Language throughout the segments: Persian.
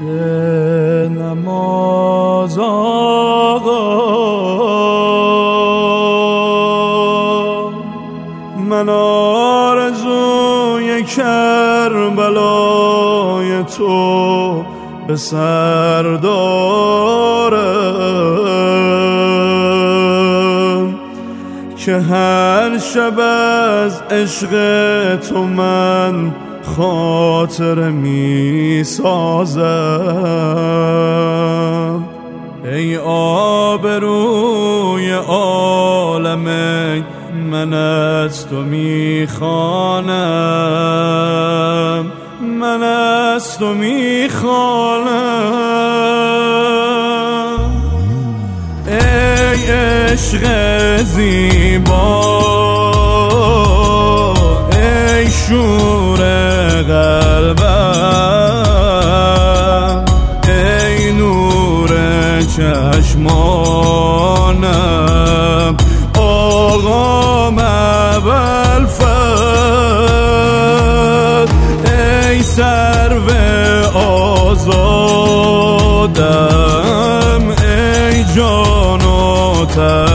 نماز آقا من آرزوی کربلای تو به سر دارم که هر شب از عشق تو من خاطر می سازم. ای آبروی عالم من از تو می خوانم، من از تو می خوانم. ای عشق زیبا، ای شور قلبم، ای نور چشمانم، آقا ابوالفضل، ای سرو آزادم، ای جان و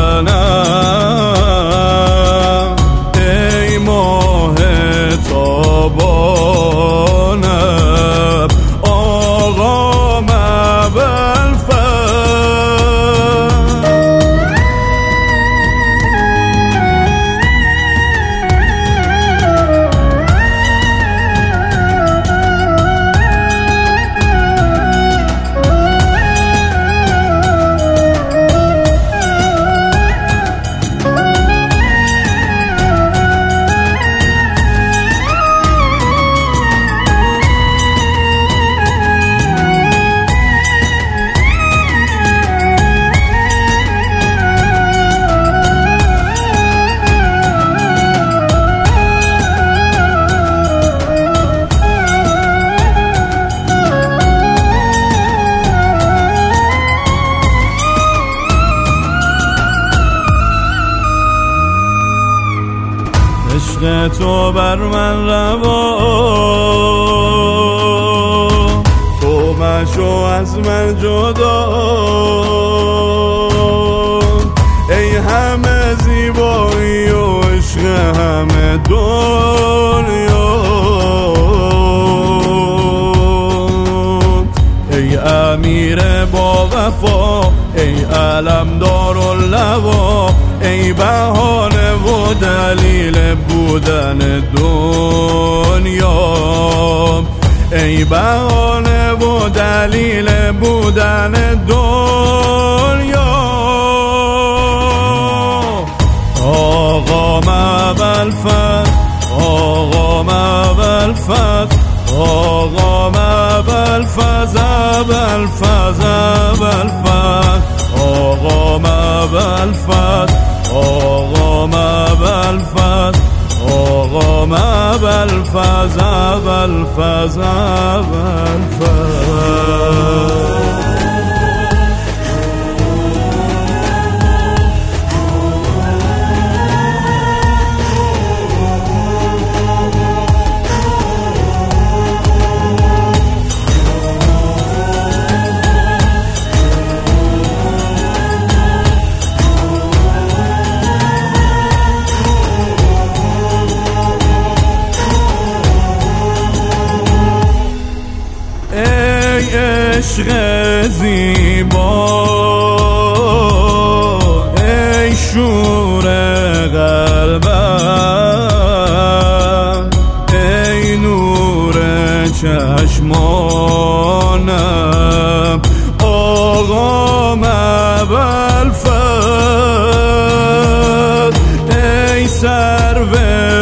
تنم، ای ماه تابانم، آقا ابوالفضل. عشق تو بر من روا، تو مشو از من جدا. ای همه زیبایی و عشق همه دنیا، ای امیر با وفا، ای علمدار اللوا، ای بهانه و دلیل بودن دنیا، ای بهانه و دلیل بودن دنیا. آقا ابوالفضل، آقا ابوالفضل، آقا ابوالفضل، ابوالفضل، ابوالفضل، آقا ابوالفضل، آقا ابوالفضل، آقا ابوالفضل، ابوالفضل، ابوالفضل. عشق زیبا، ای شور قلبم، ای نور چشمانم، آقا ابوالفضل، ای سرو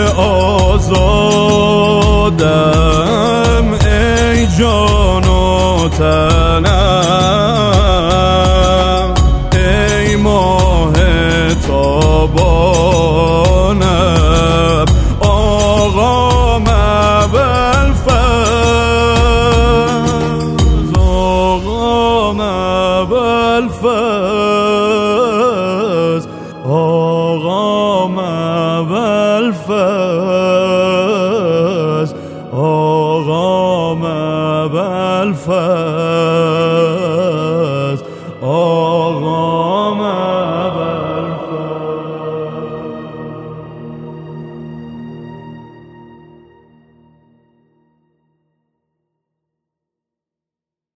آزادم، ای جان و تنم، ای ماه تابانم، آقا ابوالفضل، آقا ابوالفضل، آقا ابوالفضل، آقام ابوالفضل آقا